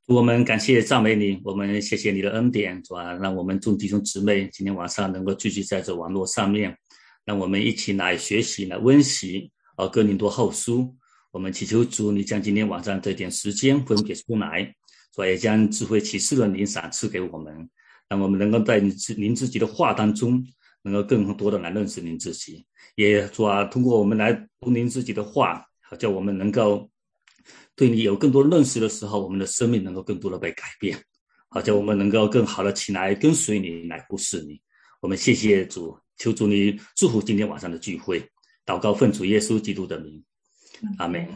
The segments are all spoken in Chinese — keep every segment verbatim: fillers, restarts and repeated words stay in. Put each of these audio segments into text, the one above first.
主，我们感谢赞美你，我们谢谢你的恩典，主啊，让我们众弟兄姊妹今天晚上能够聚集在这网络上面，让我们一起来学习、来温习啊哥林多后书。我们祈求主，你将今天晚上这点时间分别出来，主啊，也将智慧启示的灵赏赐给我们，让我们能够在您自己的话当中，能够更多的来认识您自己。也主啊，通过我们来读您自己的话，好叫我们能够对你有更多认识的时候，我们的生命能够更多的被改变，好叫我们能够更好的起来跟随你，来服侍你。我们谢谢主，求主你祝福今天晚上的聚会，祷告奉主耶稣基督的名，阿们。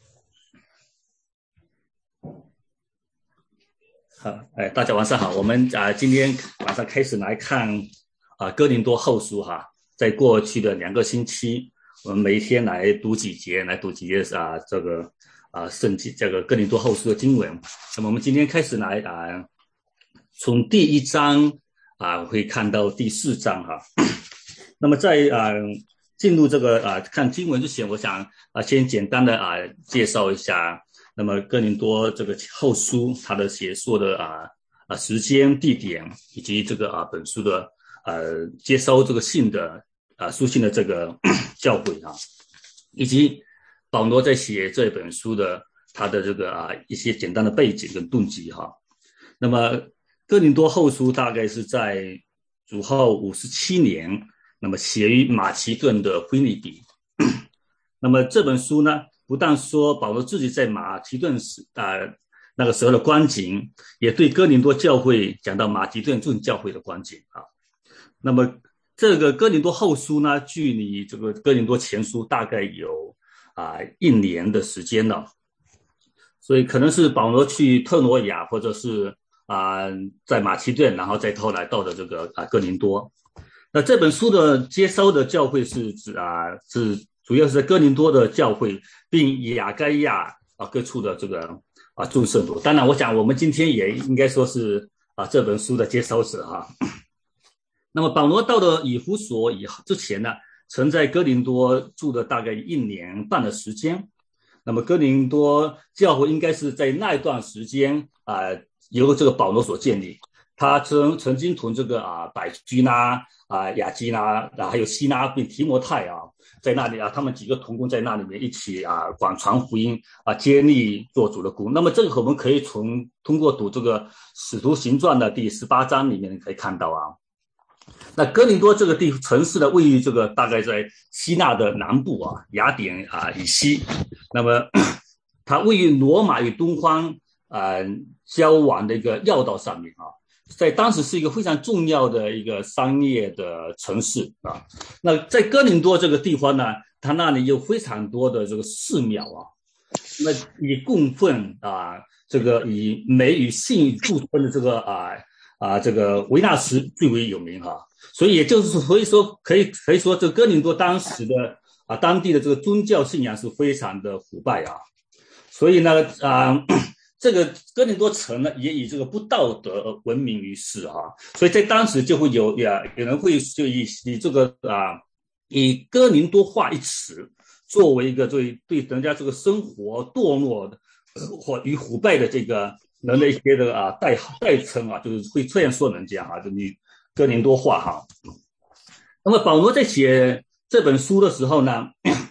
好，哎，大家晚上好。我们啊、呃，今天晚上开始来看啊、呃《哥林多后书》哈。在过去的两个星期，我们每一天来读几节，来读几节啊、呃，这个啊、呃、圣经这个哥林多后书的经文。那么我们今天开始来啊、呃，从第一章啊、呃、会看到第四章哈。那么在啊、呃、进入这个啊、呃、看经文之前，我想啊、呃、先简单的啊、呃、介绍一下。那么哥林多这个后书，它的写作的啊啊时间、地点，以及这个啊本书的呃接收这个信的啊书信的这个教诲啊，以及保罗在写这本书的他的这个啊一些简单的背景跟动机哈。那么哥林多后书大概是在主后五十七年，那么写于马其顿的腓立比。那么这本书呢，不但说保罗自己在马其顿时啊、呃、那个时候的光景，也对哥林多教会讲到马其顿众教会的光景啊。那么这个哥林多后书呢，距离这个哥林多前书大概有啊、呃、一年的时间了，所以可能是保罗去特罗亚，或者是啊、呃、在马其顿，然后再后来到的这个啊、呃、哥林多。那这本书的接收的教会是指啊、呃、是。主要是在哥林多的教会，并亚该亚啊各处的这个啊众圣徒。当然，我想我们今天也应该说是啊这本书的接收者哈。那么保罗到了以弗所以之前呢，曾在哥林多住了大概一年半的时间。那么哥林多教会应该是在那一段时间啊由这个保罗所建立。他曾曾经同这个啊百居拉啊雅基拉啊还有西拉并提摩太啊。在那里啊，他们几个同工在那里面一起啊广传福音啊，接力做主的工。那么这个我们可以从通过读这个《使徒行传》的第十八章里面可以看到啊。那哥林多这个地城市呢，位于这个大概在希腊的南部啊，雅典啊以西。那么它位于罗马与东方啊、呃、交往的一个要道上面啊。在当时是一个非常重要的一个商业的城市啊。那在哥林多这个地方呢，它那里有非常多的这个寺庙啊，那以供奉啊，这个以美与性著称的这个啊啊这个维纳斯最为有名哈、啊。所以也就是所以说可以可以说这哥林多当时的啊当地的这个宗教信仰是非常的腐败啊。所以呢啊。这个哥林多城呢，也以这个不道德闻名于世哈、啊，所以在当时就会有呀，有人会就以以这个啊，以哥林多话一词作为一个对对人家这个生活堕落的或与腐败的这个人的一些的啊代代称啊，就是会这样说人家啊，就你哥林多话哈。那么保罗在写这本书的时候呢？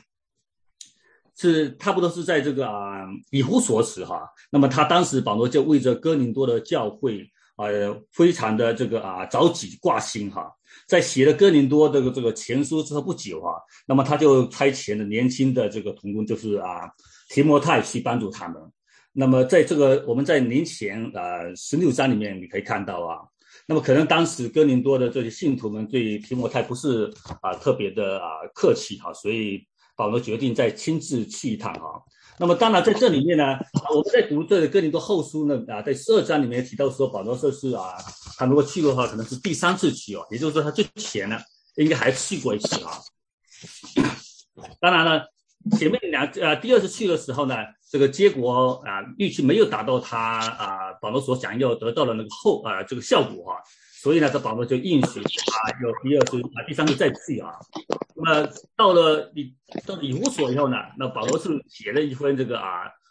是差不多是在这个啊以弗所时哈，那么他当时保罗就为着哥林多的教会呃非常的这个啊着急挂心哈，在写了哥林多的这个前书之后不久哈，那么他就差遣了年轻的这个同工，就是啊提摩太去帮助他们。那么在这个我们在年前啊十六章里面你可以看到啊，那么可能当时哥林多的这些信徒们对提摩太不是啊特别的啊客气哈，所以保罗决定再亲自去一趟哈。那么当然在这里面呢，我们在读这个哥林多后书呢啊，在十二章里面提到说，保罗说是啊，他如果去的话，可能是第三次去哦，也就是说他之前呢应该还去过一次啊。当然了，前面两呃第二次去的时候呢，这个结果啊预期没有达到他啊保罗所想要得到的那个后啊这个效果啊。所以呢，这保罗就应许啊，有第二次啊，第三次再去啊。那么到了以到了以弗所以后呢，那保罗是写了一份这个啊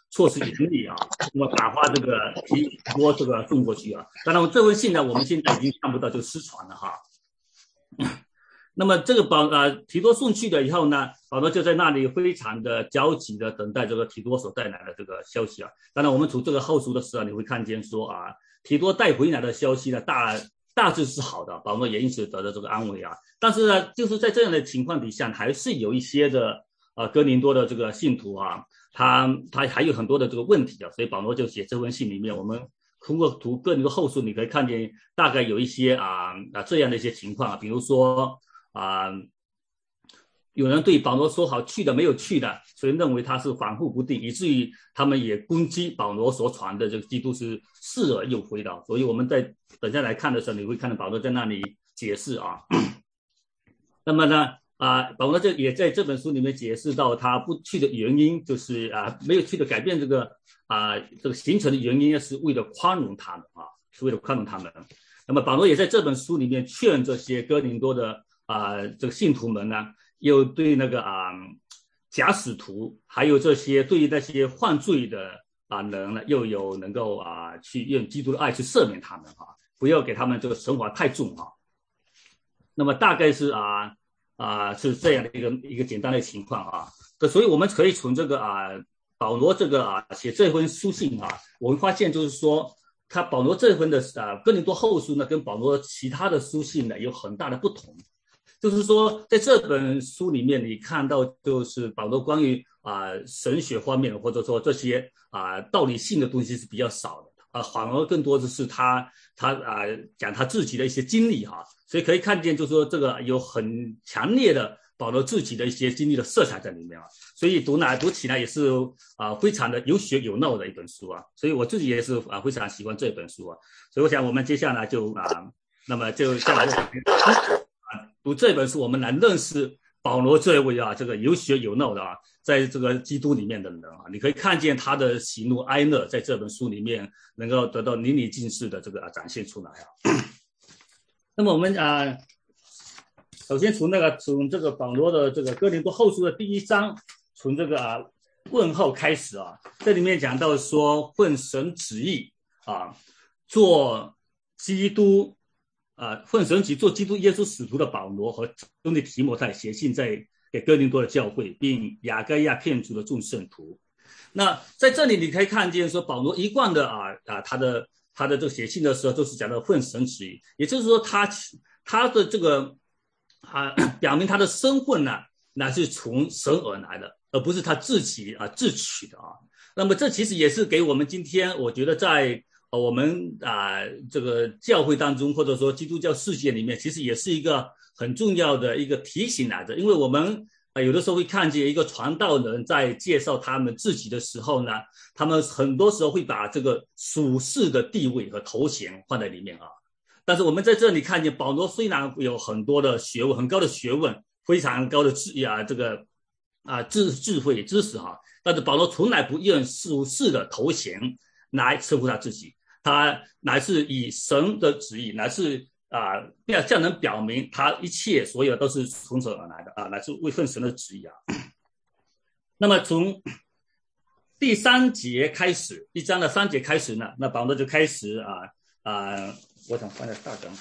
措施严厉啊，那么打发这个提多这个送过去啊。当然，这封信呢，我们现在已经看不到，就失传了哈。那么这个保呃提多送去了以后呢，保罗就在那里非常的焦急的等待这个提多所带来的这个消息啊。当然，我们从这个后书的时候，你会看见说啊，提多带回来的消息呢，大大致是好的，保罗也因此得到这个安慰啊。但是呢，就是在这样的情况底下，还是有一些的呃哥林多的这个信徒啊，他他还有很多的这个问题啊，所以保罗就写这封信里面，我们通过读哥林多后书，你可以看见大概有一些啊啊这样的一些情况啊，比如说。啊、呃，有人对保罗说好去的没有去的，所以认为他是反复不定，以至于他们也攻击保罗所传的这个基督是是而又非的。所以我们在等下来看的时候，你会看到保罗在那里解释啊。那么呢，啊、呃，保罗这也在这本书里面解释到他不去的原因，就是啊、呃，没有去的改变这个啊、呃、这个形成的原因，是为了宽容他们啊，是为了宽容他们。那么保罗也在这本书里面劝这些哥林多的。啊、呃，这个信徒们呢，又对那个啊、呃、假使徒，还有这些对于那些犯罪的啊、呃、人呢，又有能够啊、呃、去用基督的爱去赦免他们啊，不要给他们这个惩罚太重啊。那么大概是啊啊、呃、是这样的一个一个简单的情况啊。所以我们可以从这个啊保罗这个啊写这封书信啊，我们发现就是说。他保罗这份的啊哥林多后书呢，跟保罗其他的书信呢有很大的不同。就是说，在这本书里面，你看到就是保罗关于啊、呃、神学方面，或者说这些啊、呃、道理性的东西是比较少的啊、呃，反而更多的是他他啊、呃、讲他自己的一些经历哈，所以可以看见，就是说这个有很强烈的保罗自己的一些经历的色彩在里面啊，所以读来读起来也是啊、呃、非常的有血有肉的一本书啊，所以我自己也是啊、呃、非常喜欢这本书啊，所以我想我们接下来就啊、呃，那么就下来。读这本书，我们来认识保罗这位啊，这个有血有肉的啊，在这个基督里面的人啊，你可以看见他的喜怒哀乐，在这本书里面能够得到淋漓尽致的这个、啊、展现出来啊。那么我们啊，首先从那个从这个保罗的这个哥林多后书的第一章，从这个啊问候开始啊，这里面讲到说，奉神旨意啊，做基督。啊，奉神旨做基督耶稣使徒的保罗和兄弟提摩太写信在给哥林多的教会，并亚该亚片族的众圣徒。那在这里你可以看见说，保罗一贯的啊啊他的他的这个写信的时候都是讲到奉神旨意，也就是说他他的这个啊表明他的身份呢，乃是从神而来的，而不是他自己啊自取的啊。那么这其实也是给我们今天我觉得在。我们啊、呃，这个教会当中，或者说基督教世界里面，其实也是一个很重要的一个提醒来的。因为我们啊、呃，有的时候会看见一个传道人在介绍他们自己的时候呢，他们很多时候会把这个属世的地位和头衔放在里面啊。但是我们在这里看见，保罗虽然有很多的学问，很高的学问，非常高的智啊，这个啊智智慧知识哈、啊，但是保罗从来不用属世的头衔来称呼他自己。他乃是以神的旨意，乃是啊，要这样能表明他一切所有都是从神而来的啊，乃是为奉神的旨意啊。那么从第三节开始，一章的三节开始呢，那保罗就开始啊啊，我想放在大纲。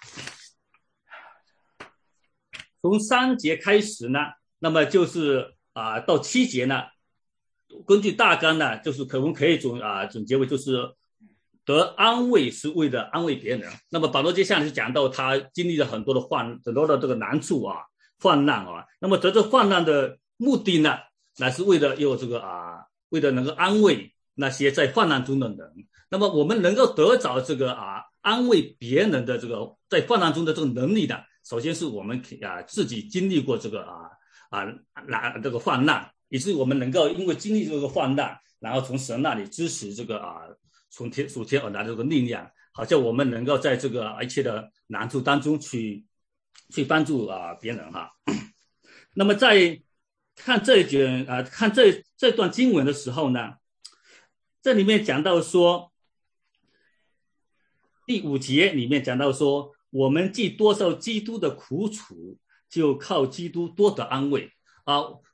从三节开始呢，那么就是啊到七节呢，根据大纲呢，就是可能可以总啊总结为就是。得安慰是为了安慰别人。那么保罗接下来就讲到他经历了很多的患很多的这个难处啊、患难啊。那么得这患难的目的呢，乃是为了有这个啊，为了能够安慰那些在患难中的人。那么我们能够得着这个啊安慰别人的这个在患难中的这个能力呢，首先是我们啊自己经历过这个啊啊难这个患难，以致我们能够因为经历这个患难，然后从神那里支持这个啊。从天属天而来的这个力量，好像我们能够在这个一切的难处当中去去帮助啊别人哈。那么在看这一卷啊，看这这段经文的时候呢，这里面讲到说，第五节里面讲到说，我们既多受基督的苦楚，就靠基督多得安慰啊。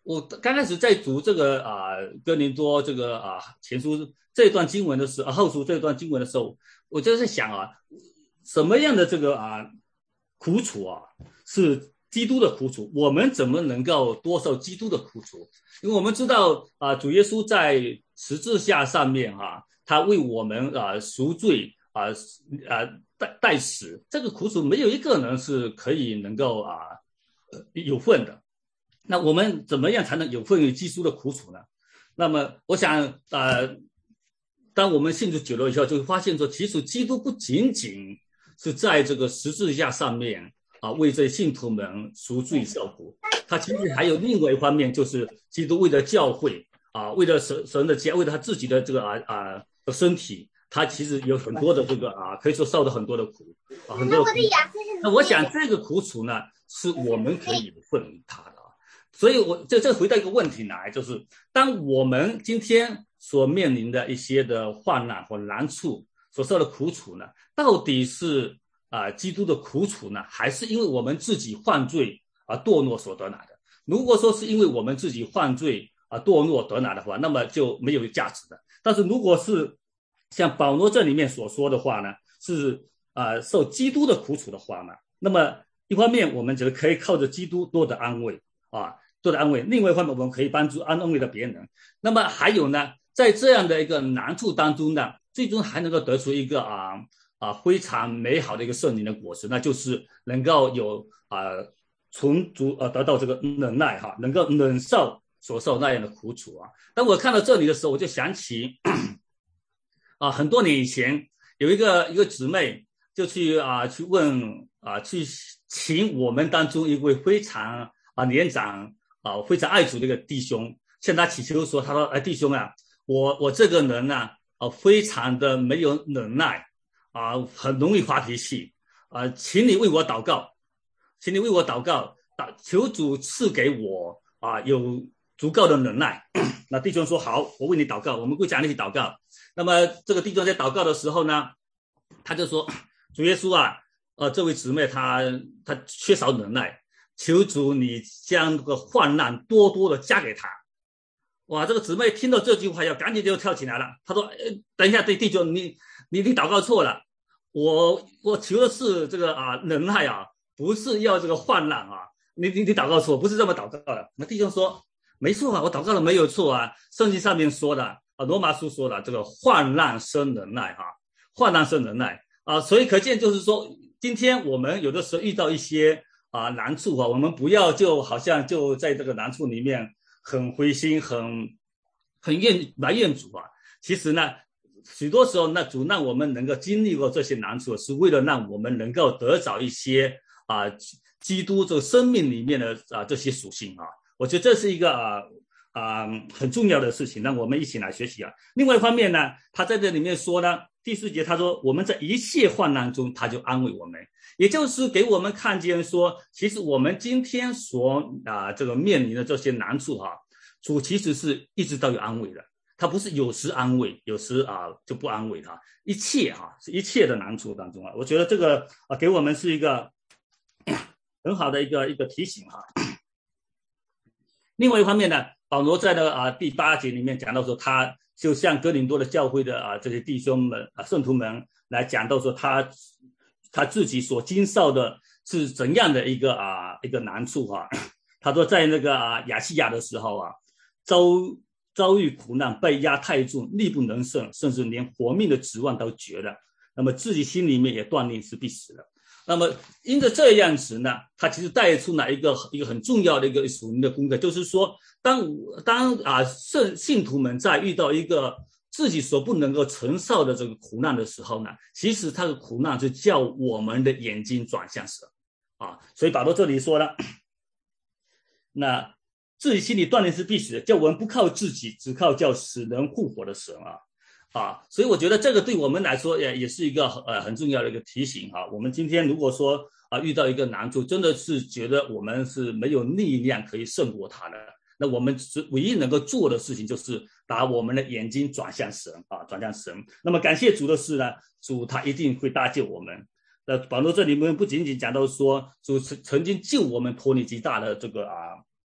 我刚开始在读这个啊、呃、哥林多这个啊、呃、前书这段经文的时候，后书这段经文的时候，我就在想啊，什么样的这个啊苦楚啊是基督的苦楚，我们怎么能够多受基督的苦楚？因为我们知道啊，主耶稣在十字架上面哈、啊，他为我们啊赎罪啊啊代代死，这个苦楚没有一个人是可以能够啊有份的。那我们怎么样才能有份于基督的苦楚呢？那么我想呃。当我们信主久了以后，就会发现说，其实基督不仅仅是在这个十字架上面啊，为这信徒们赎罪受苦，他其实还有另外一方面，就是基督为了教会啊，为了神神的家，为了他自己的这个啊啊身体，他其实有很多的这个啊，可以说受了很多的苦啊，很多的苦。那我想这个苦楚呢，是我们可以有份于他的。所以我这这回到一个问题来，就是当我们今天所面临的一些的患难或难处所受的苦楚呢，到底是啊、呃、基督的苦楚呢，还是因为我们自己犯罪啊、呃、堕落所得来的？如果说是因为我们自己犯罪啊、呃、堕落得来的话，那么就没有价值的。但是如果是像保罗这里面所说的话呢，是啊、呃、受基督的苦楚的话呢，那么一方面我们觉得可以靠着基督多的安慰啊。多的安慰，另外一方面我们可以帮助安慰到别人。那么还有呢，在这样的一个难处当中呢，最终还能够得出一个啊啊非常美好的一个圣灵的果实，那就是能够有啊从主呃得到这个忍耐哈，能够忍受所受那样的苦楚啊。当我看到这里的时候，我就想起啊很多年以前有一个一个姊妹就去啊去问啊去请我们当中一位非常啊年长。啊，非常爱主的一个弟兄，向他祈求说：“他说，哎，弟兄啊，我我这个人呢、啊，啊，非常的没有忍耐，啊，很容易发脾气，啊，请你为我祷告，请你为我祷告，求主赐给我啊有足够的忍耐。”那弟兄说：“好，我为你祷告，我们会讲一起祷告。”那么这个弟兄在祷告的时候呢，他就说：“主耶稣啊，呃，这位姊妹她她缺少忍耐。”求主你将这个患难多多的加给他。哇，这个姊妹听到这句话要赶紧就跳起来了。她说：“呃，等一下，对弟兄，你你你祷告错了，我我求的是这个啊忍耐啊，不是要这个患难啊。你你你祷告错，不是这么祷告的。”那弟兄说：“没错啊，我祷告的没有错啊，圣经上面说的啊，罗马书说的这个患难生忍耐哈、啊，患难生忍耐啊，所以可见就是说，今天我们有的时候遇到一些。”啊，难处啊，我们不要就好像就在这个难处里面很灰心，很很怨埋怨主啊。其实呢，许多时候那主让我们能够经历过这些难处，是为了让我们能够得着一些啊基督这个生命里面的啊这些属性啊。我觉得这是一个啊啊很重要的事情，让我们一起来学习啊。另外一方面呢，他在这里面说呢，第四节他说我们在一切患难中，他就安慰我们。也就是给我们看见说，其实我们今天所啊、呃、这个面临的这些难处哈、啊，主其实是一直都有安慰的，他不是有时安慰，有时啊、呃、就不安慰他，一切哈、啊、是一切的难处当中啊，我觉得这个啊给我们是一个很好的一个一个提醒哈、啊。另外一方面呢，保罗在呢啊第八节里面讲到说，他就向哥林多的教会的啊这些弟兄们啊圣徒们来讲到说他。他自己所经受的是怎样的一个啊一个难处啊？他说在那个啊亚细亚的时候啊，遭遭遇苦难，被压太重，力不能胜，甚至连活命的指望都绝了。那么自己心里面也断定是必死了。那么因着这样子呢，他其实带出来一个一个很重要的一个属灵的功课，就是说，当当啊圣信徒们在遇到一个自己所不能够承受的这个苦难的时候呢，其实他的苦难是叫我们的眼睛转向神啊，所以保罗这里说了，那自己心里断定是必死的，叫我们不靠自己，只靠叫使人复活的神啊啊，所以我觉得这个对我们来说也也是一个呃很重要的一个提醒啊。我们今天如果说啊遇到一个难处，真的是觉得我们是没有力量可以胜过他的。那我们唯一能够做的事情就是把我们的眼睛转向神啊，转向神。那么感谢主的是呢，主他一定会搭救我们。那保罗这里面不仅仅讲到说主曾经救我们脱离极大的这个啊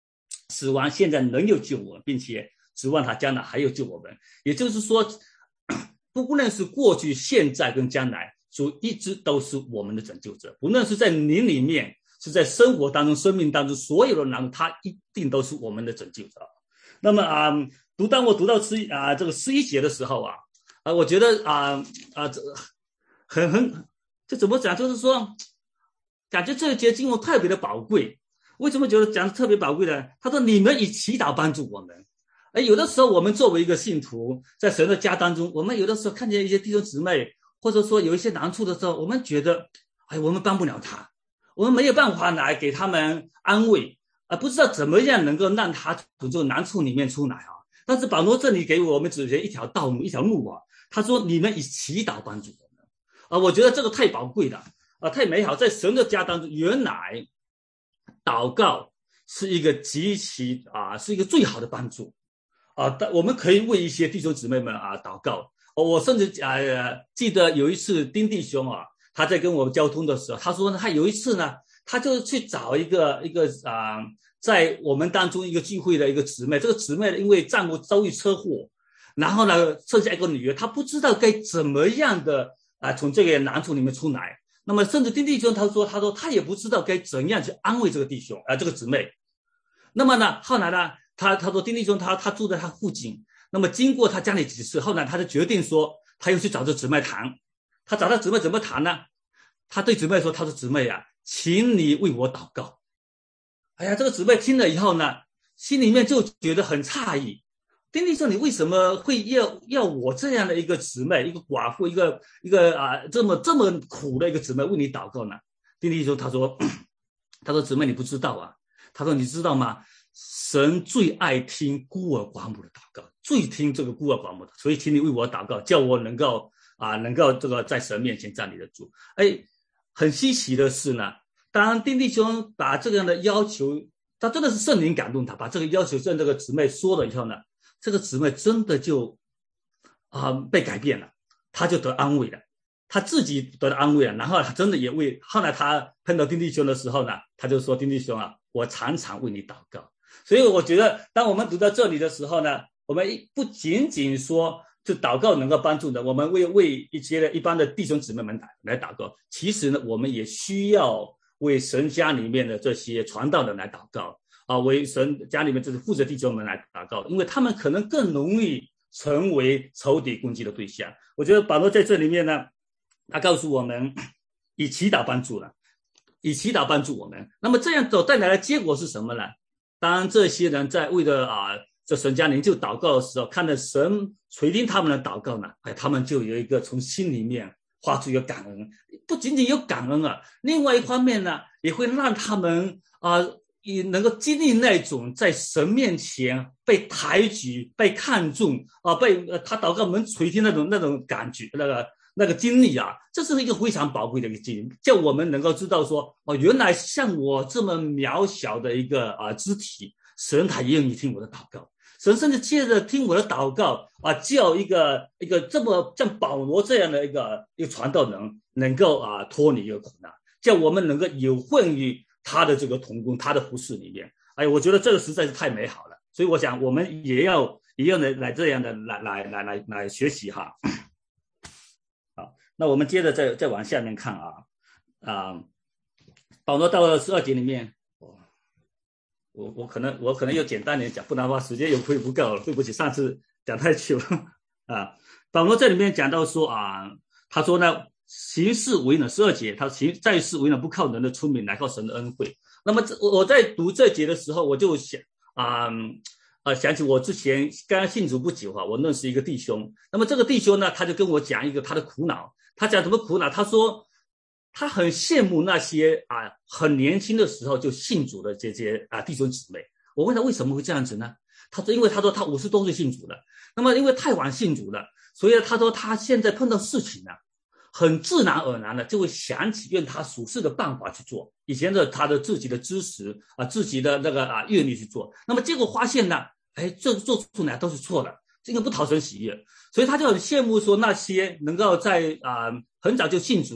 死亡现在能有救我们，并且指望他将来还有救我们。也就是说，不论是过去、现在跟将来，主一直都是我们的拯救者。不论是在灵里面，是在生活当中、生命当中，所有的难处，他一定都是我们的拯救者。那么啊、呃，读当我读到十啊、呃、这个十一节的时候啊，啊、呃，我觉得啊啊、呃，这很很，这怎么讲？就是说，感觉这一节经文特别的宝贵。为什么觉得讲的特别宝贵呢？他说：“你们以祈祷帮助我们。”哎，有的时候我们作为一个信徒，在神的家当中，我们有的时候看见一些弟兄姊妹，或者说有一些难处的时候，我们觉得，哎，我们帮不了他，我们没有办法来给他们安慰，啊，不知道怎么样能够让他从这个难处里面出来啊。但是保罗这里给我们指明一条道路，一条路啊。他说：“你们以祈祷帮助我们。”啊，我觉得这个太宝贵了，啊，太美好。在神的家当中，原来祷告是一个极其啊，是一个最好的帮助啊。我们可以为一些弟兄姊妹们啊祷告。哦、我甚至啊、呃、记得有一次丁弟兄啊，他在跟我们交通的时候，他说呢，他有一次呢，他就去找一个一个啊、呃，在我们当中一个聚会的一个姊妹，这个姊妹因为丈夫遭遇车祸，然后呢剩下一个女儿，他不知道该怎么样的啊、呃、从这个难处里面出来。那么甚至丁弟兄他说，他说他也不知道该怎样去安慰这个弟兄啊、呃、这个姊妹。那么呢，后来呢，他他说丁弟兄他他住在他附近。那么经过他家里几次，后来他就决定说，他又去找这姊妹谈。他找他姊妹怎么谈呢？他对姊妹说：“他说姊妹啊，请你为我祷告。”哎呀，这个姊妹听了以后呢，心里面就觉得很诧异。丁弟兄，你为什么会要要我这样的一个姊妹，一个寡妇，一个一个啊这么这么苦的一个姊妹为你祷告呢？丁弟兄他说：“他说姊妹你不知道啊，他说你知道吗？神最爱听孤儿寡母的祷告。”最听这个孤儿寡母的，所以请你为我祷告，叫我能够啊，能够这个在神面前站立得住。哎，很稀奇的是呢，当丁弟兄把这样的要求，他真的是圣灵感动他，把这个要求跟这个姊妹说了以后呢，这个姊妹真的就啊被改变了，他就得安慰了，他自己得到安慰了，然后他真的也为，后来他碰到丁弟兄的时候呢，他就说：“丁弟兄啊，我常常为你祷告。”所以我觉得，当我们读到这里的时候呢，我们不仅仅说就祷告能够帮助的，我们为为一些的一般的弟兄姊妹们来祷告。其实呢，我们也需要为神家里面的这些传道人来祷告啊，为神家里面这些负责弟兄们来祷告，因为他们可能更容易成为仇敌攻击的对象。我觉得保罗在这里面呢，他告诉我们，以祈祷帮助了，以祈祷帮助我们。那么这样所带来的结果是什么呢？当这些人在为了啊。这神家领袖祷告的时候，看到神垂听他们的祷告呢，哎，他们就有一个从心里面发出一个感恩，不仅仅有感恩啊，另外一方面呢，也会让他们啊、呃，也能够经历那种在神面前被抬举、被看重啊，被、呃、他祷告门垂听那种那种感觉，那个那个经历啊，这是一个非常宝贵的一个经历，叫我们能够知道说，哦，原来像我这么渺小的一个啊、呃、肢体，神他也愿意听我的祷告。神甚至借着听我的祷告啊，叫一个一个这么像保罗这样的一个一个传道人，能够啊脱离一个苦难，叫我们能够有份于他的这个同工，他的服事里面。哎，我觉得这个实在是太美好了，所以我想我们也要也要来来这样的来来来来来学习哈。好，那我们接着再再往下面看啊啊，保罗到了十二节里面。我我可能我可能要简单点讲，不然的话时间又会不够了。对不起，上次讲太久了啊。保罗这里面讲到说啊，他说呢，行事为人，十二节，他行在世为人不靠人的聪明，乃靠神的恩惠。那么我在读这节的时候，我就想啊呃想起我之前刚刚信主不久啊，我认识一个弟兄。那么这个弟兄呢，他就跟我讲一个他的苦恼。他讲什么苦恼？他说，他很羡慕那些啊很年轻的时候就信主的这些啊弟兄姊妹。我问他为什么会这样子呢？他说因为他说他五十多岁信主了，那么因为太晚信主了，所以他说他现在碰到事情呢，很自然而然的就会想起用他属世的办法去做，以前的他的自己的知识啊自己的那个啊阅历去做，那么结果发现呢，哎，这做出来都是错的，这个不讨神喜悦，所以他就很羡慕说那些能够在啊、呃、很早就信主的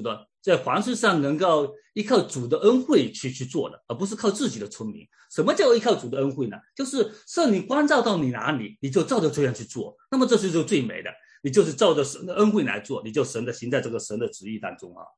在凡事上能够依靠主的恩惠去去做的，而不是靠自己的聪明。什么叫依靠主的恩惠呢？就是圣灵光照到你哪里，你就照着这样去做，那么这是就最美的。你就是照着神的恩惠来做，你就神的行在这个神的旨意当中啊。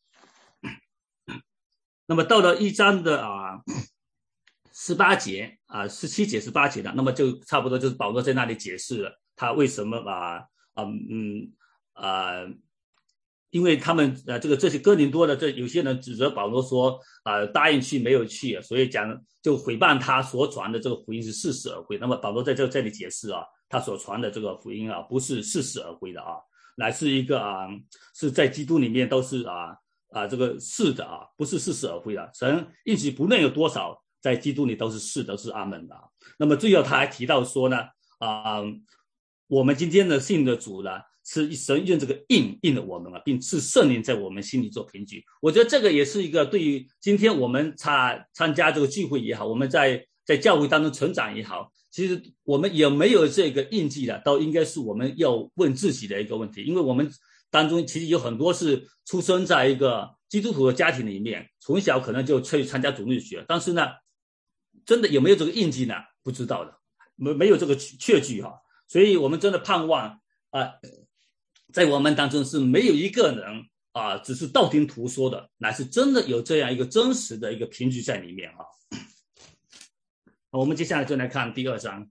那么到了一章的啊十八节啊十七节十八节的，那么就差不多就是保罗在那里解释了他为什么啊啊嗯啊，因为他们呃这个这些哥林多的这有些人指责保罗说啊、呃、答应去没有去，所以讲就诽谤他所传的这个福音是似是而归。那么保罗在这这里解释啊，他所传的这个福音啊不是似是而归的啊，乃是一个啊是在基督里面都是啊啊这个是的啊，不是似是而归的。神应许不论有多少，在基督里都是是的，是阿们的、啊。那么最后他还提到说呢啊，我们今天的信的主呢，是神用这个印印了我们了，并赐圣灵在我们心里做凭据。我觉得这个也是一个对于今天我们参参加这个聚会也好，我们在在教会当中成长也好，其实我们有没有这个印记的，都应该是我们要问自己的一个问题。因为我们当中其实有很多是出生在一个基督徒的家庭里面，从小可能就去参加主日学，但是呢，真的有没有这个印记呢？不知道的，没没有这个确据哈。所以我们真的盼望啊、呃，在我们当中是没有一个人啊、呃，只是道听途说的，乃是真的有这样一个真实的一个凭据在里面啊。我们接下来就来看第二章。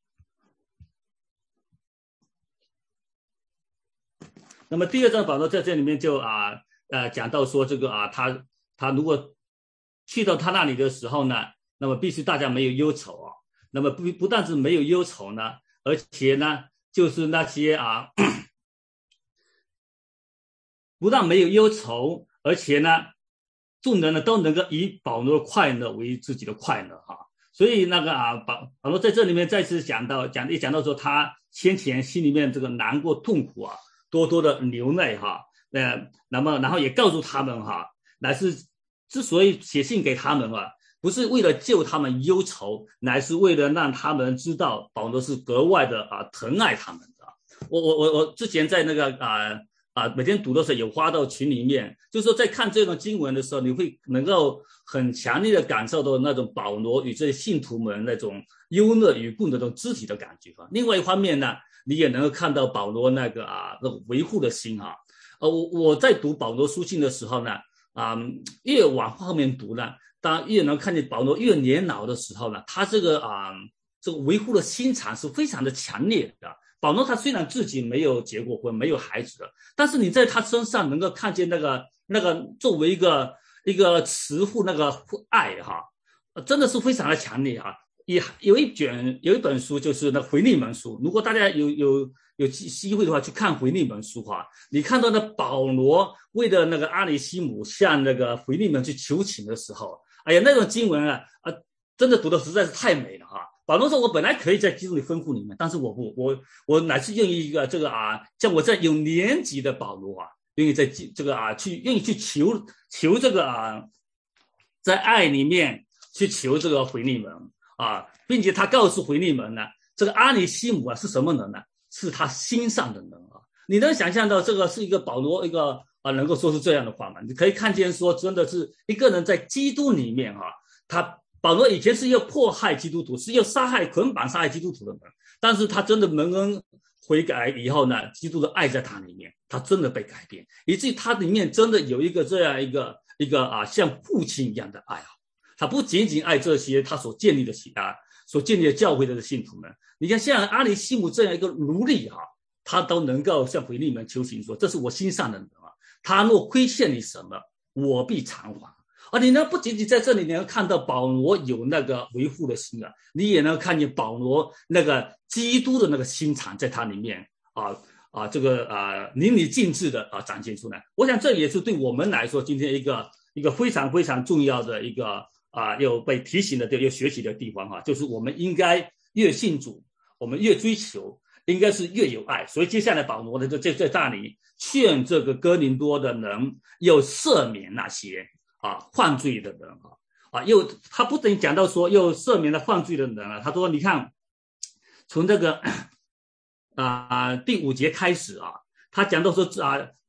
那么第二章保罗在这里面就啊呃讲到说这个啊他他如果去到他那里的时候呢，那么必须大家没有忧愁啊。那么不不但是没有忧愁呢，而且呢，就是那些啊，不但没有忧愁，而且呢，众人呢都能够以保罗的快乐为自己的快乐哈。所以那个啊，保保罗在这里面再次讲到讲一讲到说他先前心里面这个难过痛苦啊，多多的流泪哈。呃，那么然后也告诉他们哈，乃是之所以写信给他们啊，不是为了救他们忧愁，乃是为了让他们知道保罗是格外的啊疼爱他们的。我我我我之前在那个啊啊每天读的时候有发到群里面，就是说在看这种经文的时候，你会能够很强烈的感受到那种保罗与这些信徒们那种忧乐与共的这种肢体的感觉哈。另外一方面呢，你也能够看到保罗那个啊那种维护的心哈。呃，我我在读保罗书信的时候呢，啊、嗯、越往后面读呢，当然越能看见保罗越年老的时候呢，他这个啊、嗯、这个维护的心肠是非常的强烈的。保罗他虽然自己没有结过婚，没有孩子的，但是你在他身上能够看见那个那个作为一个一个慈父那个爱哈，真的是非常的强烈哈。也有一卷有一本书就是那腓利门书，如果大家有有有机会的话去看腓利门书哈，你看到那保罗为了那个阿里西姆向那个腓利门去求情的时候，哎呀，那种经文啊，啊，真的读的实在是太美了哈。保罗说：“我本来可以在基督里吩咐你们，但是我不，我我乃是愿意一个这个啊，像我这有年纪的保罗啊，愿意在这个啊去愿意去求求这个啊，在爱里面去求这个腓利门啊，并且他告诉腓利门呢，这个阿里西姆啊是什么人呢？是他心上的人啊。你能想象到这个是一个保罗一个啊能够说出这样的话吗？你可以看见说，真的是一个人在基督里面啊，他。”保罗以前是要迫害基督徒，是要杀害捆绑杀害基督徒的人，但是他真的蒙恩悔改以后呢，基督的爱在他里面，他真的被改变，以至于他里面真的有一个这样一个一个啊像父亲一样的爱啊，他不仅仅爱这些他所建立的其他所建立的教会的信徒们，你看像阿里西姆这样一个奴隶哈、啊，他都能够向腓利门求情说，这是我心上的人啊，他若亏欠你什么，我必偿还。而你呢，不仅仅在这里，你能看到保罗有那个维护的心啊，你也能看见保罗那个基督的那个心肠在他里面啊啊，这个啊淋漓尽致的啊展现出来。我想这也是对我们来说今天一个一个非常非常重要的一个啊要被提醒的、要学习的地方哈、啊，就是我们应该越信主，我们越追求，应该是越有爱。所以接下来保罗的在在那里劝这个哥林多的人要赦免那些。啊，犯罪的人啊，啊，又他不等于讲到说又赦免了犯罪的人啊，他说你看，从这个啊第五节开始啊，他讲到说啊，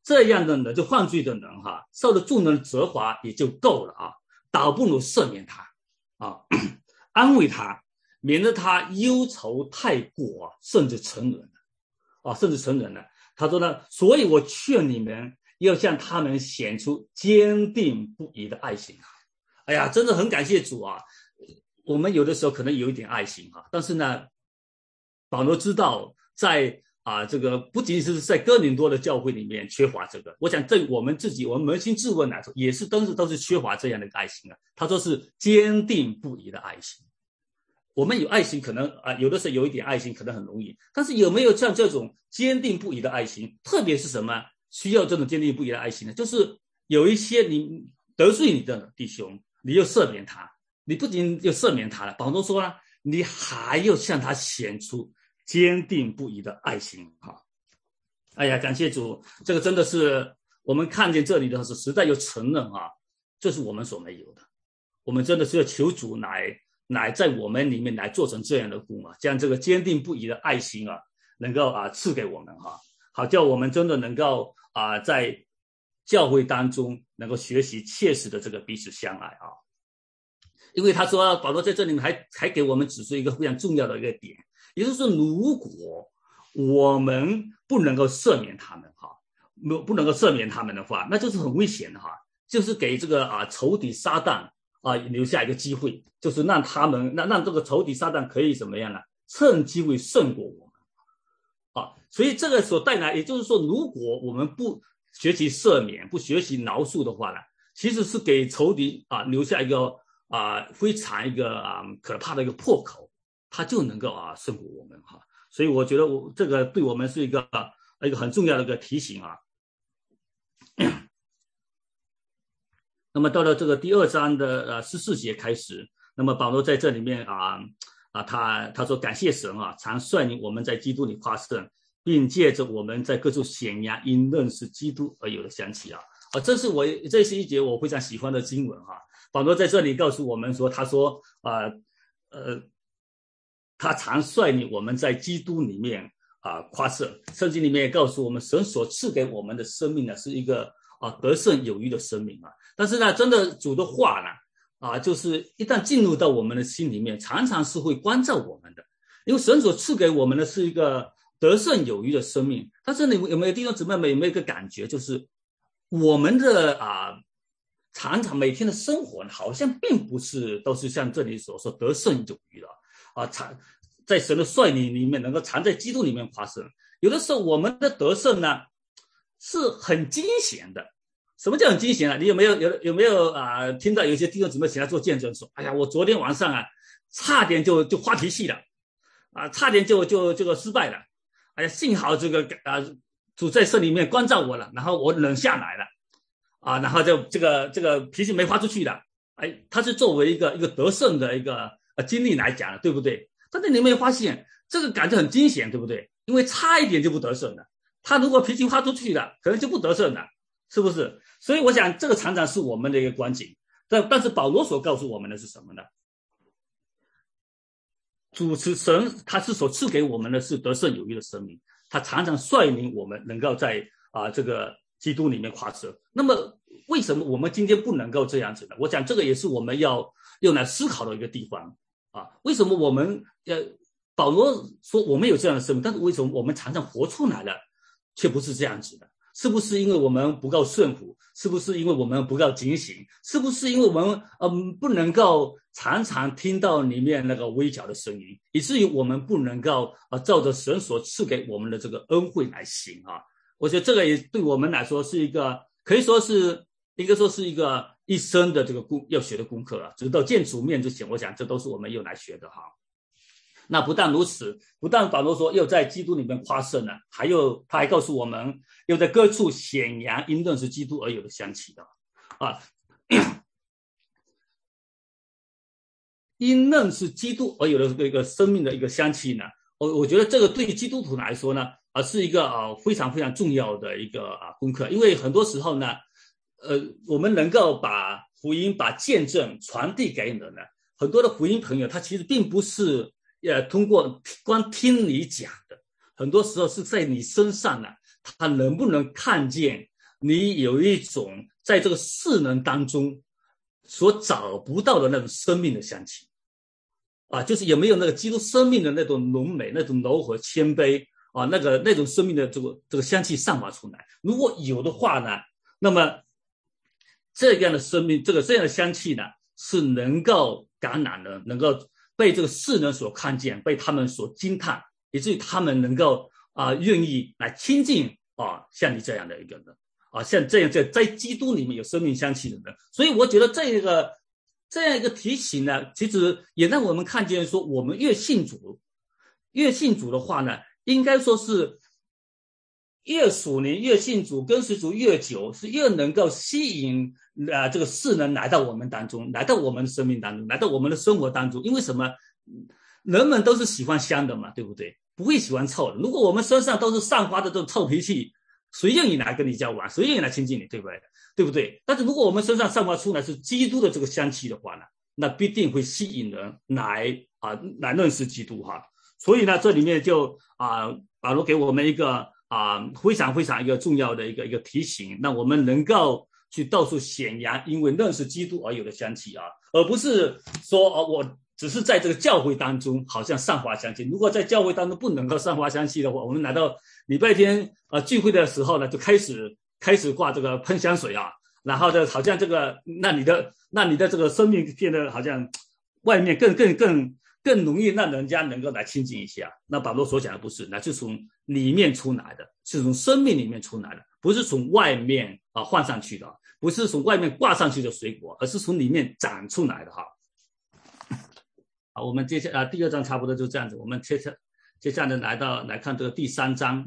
这样的人就犯罪的人哈，受了众人责罚也就够了啊，倒不如赦免他啊，安慰他，免得他忧愁太过啊，甚至成人了啊，甚至成人了。他说呢，所以我劝你们要向他们显出坚定不移的爱心啊。哎呀，真的很感谢主啊！我们有的时候可能有一点爱心哈，但是呢，保罗知道在啊这个不仅仅是在哥林多的教会里面缺乏这个，我想对我们自己，我们扪心自问来说，也是都是都是缺乏这样的一个爱心啊。他说是坚定不移的爱心。我们有爱心，可能啊、呃、有的时候有一点爱心可能很容易，但是有没有像这种坚定不移的爱心？特别是什么需要这种坚定不移的爱心呢？就是有一些你得罪你的弟兄，你又赦免他，你不仅就赦免他了，保罗说呢，你还要向他显出坚定不移的爱心哈。哎呀，感谢主，这个真的是我们看见这里的时候，实在有承认啊，这是我们所没有的，我们真的是要求主来。来在我们里面来做成这样的工啊，将这个坚定不移的爱心啊，能够啊赐给我们哈、啊，好叫我们真的能够啊在教会当中能够学习切实的这个彼此相爱啊。因为他说保罗在这里面还还给我们指出一个非常重要的一个点，也就是说，如果我们不能够赦免他们哈，不不能够赦免他们的话，那就是很危险的哈，就是给这个啊仇敌撒旦。啊，留下一个机会，就是让他们让让这个仇敌撒旦可以怎么样呢？趁机会胜过我们啊！所以这个所带来，也就是说，如果我们不学习赦免，不学习饶恕的话呢，其实是给仇敌啊留下一个啊非常一个啊可怕的一个破口，他就能够啊胜过我们哈、啊。所以我觉得我这个对我们是一个一个很重要的一个提醒啊。那么到了这个第二章的呃十四节开始，那么保罗在这里面啊啊他他说感谢神啊，常率领我们在基督里夸胜，并借着我们在各处显扬因认识基督而有的香气啊啊，这是我这是一节我非常喜欢的经文哈、啊。保罗在这里告诉我们说，他说啊呃他常率领我们在基督里面啊夸胜，圣经里面也告诉我们，神所赐给我们的生命呢是一个啊得胜有余的生命啊。但是呢，真的主的话呢，啊，就是一旦进入到我们的心里面，常常是会关照我们的，因为神所赐给我们的是一个得胜有余的生命。但是你有没有弟兄姊妹们有没有一个感觉，就是我们的啊，常常每天的生活呢，好像并不是都是像这里所说得胜有余的啊，常在神的率领里面能够常在基督里面发生。有的时候我们的得胜呢是很惊险的。什么叫很惊险啊？你有没有有有没有啊、呃？听到有些弟兄姊妹起来做见证说：“哎呀，我昨天晚上啊，差点就就发脾气了，啊，差点就就这个失败了。哎呀，幸好这个啊，主在圣里面关照我了，然后我忍下来了，啊，然后就这个这个脾气没发出去的。哎，他是作为一个一个得胜的一个呃经历来讲的，对不对？但是你有没有发现这个感觉很惊险，对不对？因为差一点就不得胜了。他如果脾气发出去了，可能就不得胜了。”是不是？所以我想这个常常是我们的一个光景，但但是保罗所告诉我们的是什么呢？主持神他是所赐给我们的是得胜有余的生命，他常常率领我们能够在啊、呃、这个基督里面夸胜。那么为什么我们今天不能够这样子呢？我想这个也是我们要用来思考的一个地方啊。为什么我们呃保罗说我们有这样的生命，但是为什么我们常常活出来了，却不是这样子的？是不是因为我们不够顺服？是不是因为我们不够警醒？是不是因为我们嗯不能够常常听到里面那个微小的声音，以至于我们不能够啊照着神所赐给我们的这个恩惠来行啊？我觉得这个也对我们来说是一个可以说是应该说是一个一生的这个功要学的功课了。直到见主面之前，我想这都是我们用来学的哈。那不但如此，不但保罗说又在基督里面夸胜了，还有他还告诉我们，又在各处显扬因认识基督而有的香气的啊，因认识基督而有的这个生命的一个香气呢，我我觉得这个对于基督徒来说呢，啊是一个啊非常非常重要的一个啊功课，因为很多时候呢，呃，我们能够把福音、把见证传递给人呢，很多的福音朋友他其实并不是。呃，通过光听你讲的，很多时候是在你身上呢，他能不能看见你有一种在这个世人当中所找不到的那种生命的香气啊，就是有没有那个基督生命的那种浓美、那种柔和、谦卑啊，那个那种生命的这个这个香气散发出来。如果有的话呢，那么这样的生命，这个这样的香气呢，是能够感染的，能够被这个世人所看见，被他们所惊叹，以至于他们能够啊、呃、愿意来亲近啊像你这样的一个人啊，像这样在在基督里面有生命香气的人。所以我觉得这个这样一个提醒呢，其实也让我们看见说，我们越信主，越信主的话呢，应该说是越属灵越信主，跟随主越久，是越能够吸引啊、呃、这个世人来到我们当中，来到我们的生命当中，来到我们的生活当中。因为什么？人们都是喜欢香的嘛，对不对？不会喜欢臭的。如果我们身上都是散发的这种臭脾气，谁愿意来跟你交往？谁愿意来亲近你？对不对？对不对？但是如果我们身上散发出来是基督的这个香气的话呢，那必定会吸引人来啊、呃、来认识基督哈。所以呢，这里面就啊、呃、保罗给我们一个啊、呃、非常非常一个重要的一个一个提醒，让我们能够去到处显扬因为认识基督而有的香气啊，而不是说哦我只是在这个教会当中好像散发香气。如果在教会当中不能够散发香气的话，我们来到礼拜天呃聚会的时候呢，就开始开始挂这个喷香水啊，然后呢好像这个那你的那你的这个生命变得好像外面更更更更容易让人家能够来亲近一下。那保罗所讲的不是，那是从里面出来的，是从生命里面出来的，不是从外面啊换上去的，不是从外面挂上去的水果，而是从里面长出来的哈。好，我们接下来、啊、第二章差不多就这样子，我们接下接下来来到来看这个第三章。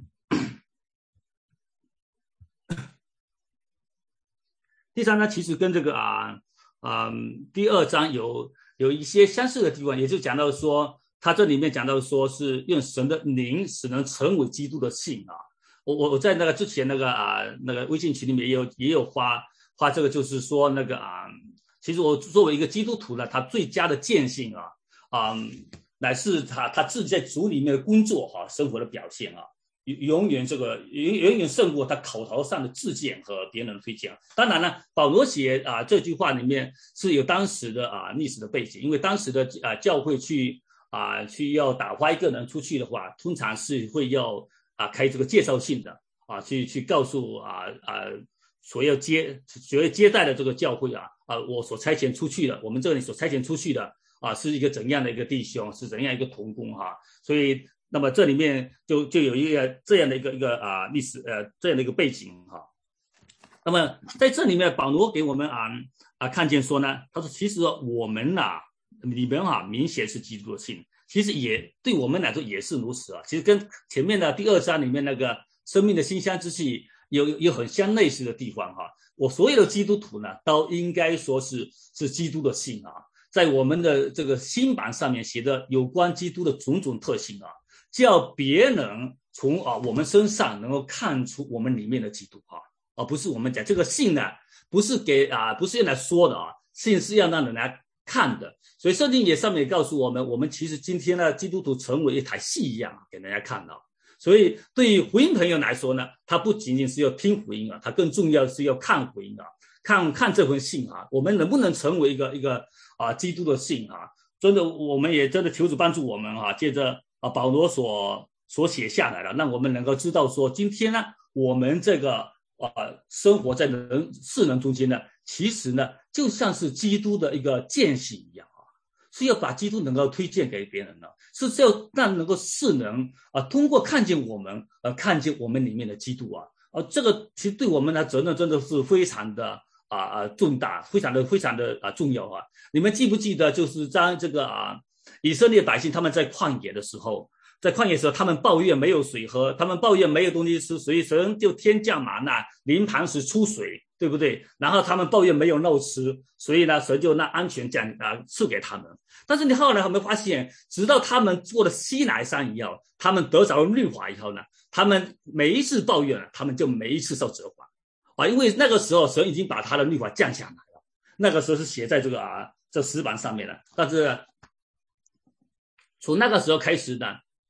第三章其实跟这个啊啊、嗯、第二章有有一些相似的地方，也就讲到说，他这里面讲到说是用神的灵使人成为基督的信啊。我我我在那个之前那个啊那个微信群里面也有也有发发这个，就是说那个啊，其实我作为一个基督徒呢，他最佳的见性啊啊、嗯，乃是他他自己在主里面的工作哈、啊，生活的表现啊。永远这个远远胜过他口头上的自荐和别人的推荐。当然呢，保罗写啊这句话里面是有当时的啊历史的背景，因为当时的啊教会去啊去要打发一个人出去的话，通常是会要啊开这个介绍信的啊，去去告诉啊啊所要接所要接待的这个教会啊啊我所差遣出去的，我们这里所差遣出去的啊是一个怎样的一个弟兄，是怎样一个同工哈、啊，所以。那么这里面就就有一个这样的一个一个啊历史呃这样的一个背景哈、啊。那么在这里面，保罗给我们啊啊看见说呢，他说其实我们呐、啊，你们啊明显是基督的信，其实也对我们来说也是如此啊。其实跟前面的第二章里面那个生命的馨香之气有有很相类似的地方哈、啊。我所有的基督徒呢，都应该说是是基督的信啊，在我们的这个心板上面写的有关基督的种种特性啊。叫别人从啊我们身上能够看出我们里面的基督啊，而不是我们讲这个信呢，不是给啊不是用来说的啊，信是要让人来看的。所以圣经也上面也告诉我们，我们其实今天呢，基督徒成为一台戏一样给人家看到。所以对于福音朋友来说呢，他不仅仅是要听福音啊，他更重要的是要看福音啊，看看这份信啊，我们能不能成为一个一个啊基督的信啊？真的，我们也真的求主帮助我们啊，借着。啊，保罗所所写下来的，让我们能够知道说，今天呢，我们这个呃生活在人世人中间呢，其实呢，就像是基督的一个见习一样啊，是要把基督能够推荐给别人的，是要让能够世人啊，通过看见我们，呃，看见我们里面的基督啊，啊，这个其实对我们的责任真的是非常的啊啊重大，非常的非常的啊重要啊。你们记不记得，就是当这个啊。以色列百姓他们在旷野的时候，在旷野的时候，他们抱怨没有水喝，他们抱怨没有东西吃，所以神就天降玛纳，临磐石出水，对不对？然后他们抱怨没有肉吃，所以呢，神就让安全降啊赐给他们。但是你后来有没有发现，直到他们过了西乃山以后，他们得着了律法以后呢，他们每一次抱怨了，他们就每一次受责罚啊，因为那个时候神已经把他的律法降下来了，那个时候是写在这个啊这石板上面了，但是。从那个时候开始呢，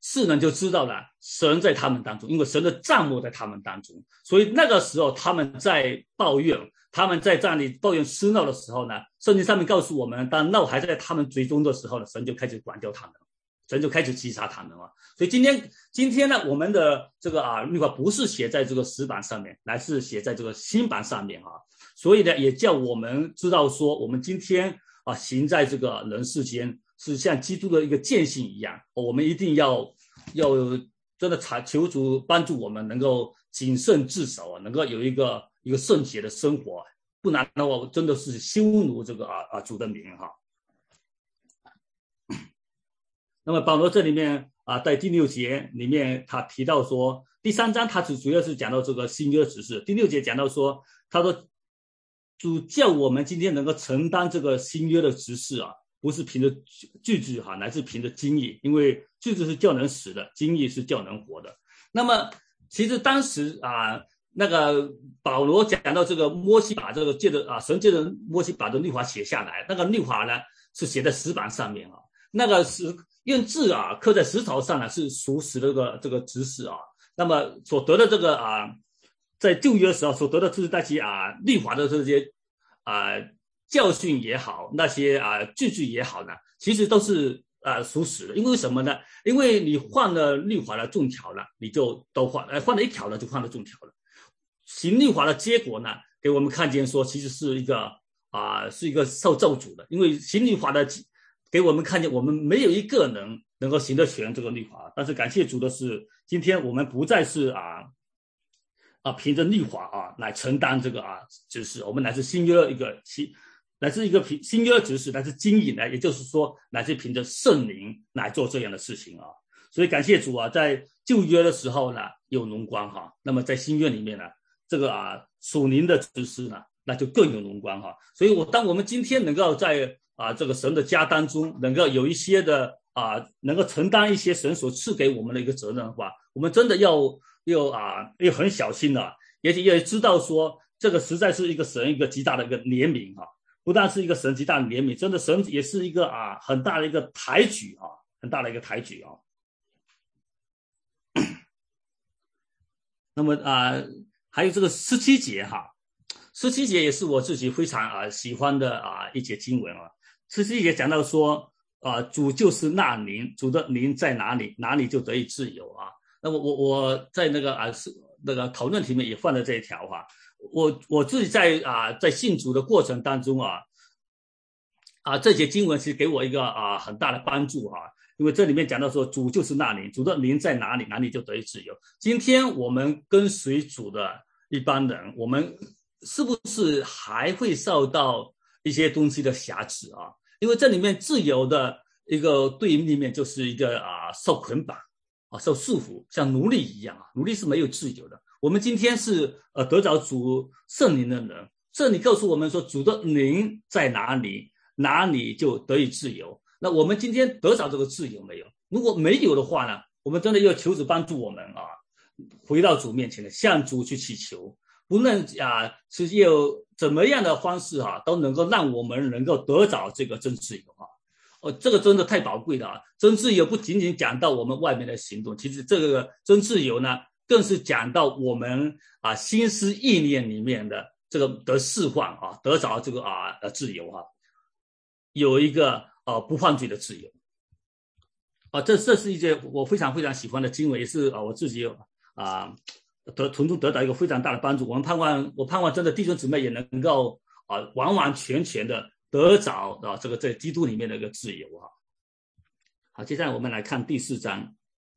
世人就知道了神在他们当中，因为神的帐幕在他们当中，所以那个时候他们在抱怨，他们在这里抱怨施闹的时候呢，圣经上面告诉我们，当闹还在他们嘴中的时候呢，神就开始管教他们，神就开始击杀他们了。所以今天今天呢，我们的这个啊律法不是写在这个石板上面，乃是写在这个新板上面啊。所以呢，也叫我们知道说，我们今天啊行在这个人世间，是像基督的一个践行一样，我们一定要要真的求主帮助我们能够谨慎自守，能够有一个一个圣洁的生活，不然的话真的是羞辱这个啊啊主的名哈。那么保罗这里面啊，在第六节里面他提到说，第三章他主要是讲到这个新约指示，第六节讲到说，他说主叫我们今天能够承担这个新约的指示啊，不是凭着句句哈，乃是凭着经义，因为句句是叫人死的，经义是叫人活的。那么其实当时啊，那个保罗讲到这个摩西把这个借着啊神借着摩西把这律法写下来，那个律法呢是写在石板上面啊，那个是用字啊刻在石头上呢是属实的这个这个指示啊。那么所得的这个啊，在旧约的时候所得的就是那些啊律法的这些啊教训也好，那些啊句句也好呢，其实都是啊属实的。因为什么呢？因为你换了律法的众条了，你就都换，哎，换了一条了就换了众条了。行律法的结果呢，给我们看见说，其实是一个啊是一个受咒诅的，因为行律法的给我们看见，我们没有一个人能够行得全这个律法。但是感谢主的是，今天我们不再是啊啊凭着律法啊来承担这个啊指示，我们乃是新约一个新，乃是一个新约指示，乃是经义呢，也就是说，乃是凭着圣灵来做这样的事情啊。所以感谢主啊，在旧约的时候呢有荣光哈，那么在新约里面呢，这个啊属灵的指示呢，那就更有荣光哈。所以我当我们今天能够在啊，这个神的家当中，能够有一些的啊，能够承担一些神所赐给我们的一个责任的话，我们真的要要啊，要很小心的，也也知道说，这个实在是一个神一个极大的一个怜悯啊，不但是一个神极大的怜悯，真的神也是一个啊很大的一个抬举啊，很大的一个抬举啊。那么啊，还有这个十七节哈，十七节也是我自己非常啊喜欢的啊一节经文啊。十七节讲到说，啊，主就是那灵，主的灵在哪里，哪里就得以自由啊。那么我我在那个啊是那个讨论题面也放了这一条哈、啊。我我自己在啊在信主的过程当中啊，啊这节经文其实给我一个啊很大的帮助哈、啊，因为这里面讲到说，主就是那灵，主的灵在哪里，哪里就得以自由。今天我们跟随主的一般人，我们是不是还会受到一些东西的辖制啊？因为这里面自由的一个对应里面就是一个啊受捆绑啊受束缚，像奴隶一样啊，奴隶是没有自由的。我们今天是呃得着主圣灵的人，这里告诉我们说，主的灵在哪里，哪里就得以自由。那我们今天得着这个自由没有？如果没有的话呢，我们真的要求主帮助我们啊，回到主面前，向主去祈求。不论啊是有怎么样的方式啊，都能够让我们能够得着这个真自由啊！哦，这个真的太宝贵了啊！真自由不仅仅讲到我们外面的行动，其实这个真自由呢，更是讲到我们啊心思意念里面的这个得释放啊，得着这个啊自由啊，有一个啊不犯罪的自由啊！这这是一件我非常非常喜欢的经文，也是啊我自己啊。得从中得到一个非常大的帮助。我们盼望，我盼望真的弟兄姊妹也能够啊完完全全的得着啊这个在基督里面的一个自由啊。好，接下来我们来看第四章。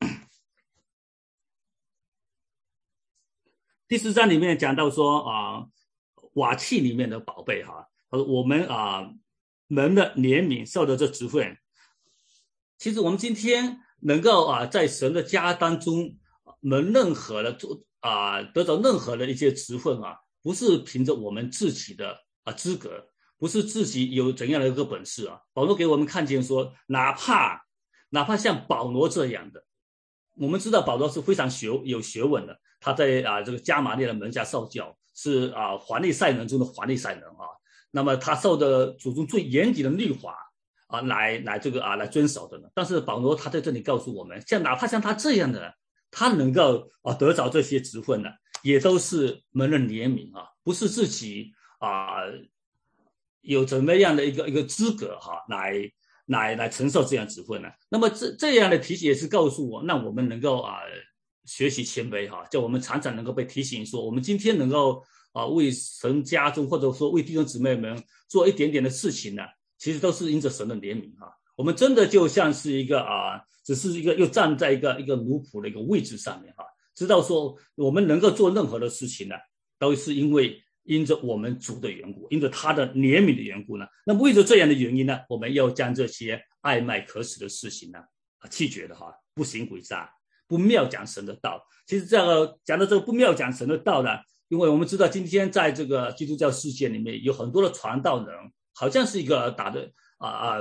第四章里面讲到说啊，瓦器里面的宝贝哈，他说我们啊人的怜悯受的这职分，其实我们今天能够啊在神的家当中能任何的做。啊，得到任何的一些职分啊，不是凭着我们自己的啊资格，不是自己有怎样的一个本事啊。保罗给我们看见说，哪怕哪怕像保罗这样的，我们知道保罗是非常学有学问的，他在啊这个加马列的门下受教，是啊法利赛人中的法利赛人啊。那么他受的祖宗最严谨的律法啊来来这个啊来遵守的呢？但是保罗他在这里告诉我们，像哪怕像他这样的，他能够啊得着这些职分呢，也都是蒙人怜悯啊，不是自己啊有怎么样的一个一个资格哈、啊、来来来承受这样职分呢？那么这这样的提醒也是告诉我，让我们能够啊学习谦卑哈，叫我们常常能够被提醒说，我们今天能够啊为神家中或者说为弟兄姊妹们做一点点的事情呢，其实都是因着神的怜悯哈。我们真的就像是一个啊，只是一个又站在一个一个奴仆的一个位置上面哈，知道说我们能够做任何的事情呢，都是因为因着我们主的缘故，因着他的怜悯的缘故呢。那么为着这样的原因呢，我们要将这些暧昧可耻的事情呢啊弃绝的哈，不行诡诈，不妙讲神的道。其实这个讲到这个不妙讲神的道呢，因为我们知道今天在这个基督教世界里面有很多的传道人，好像是一个打的啊啊。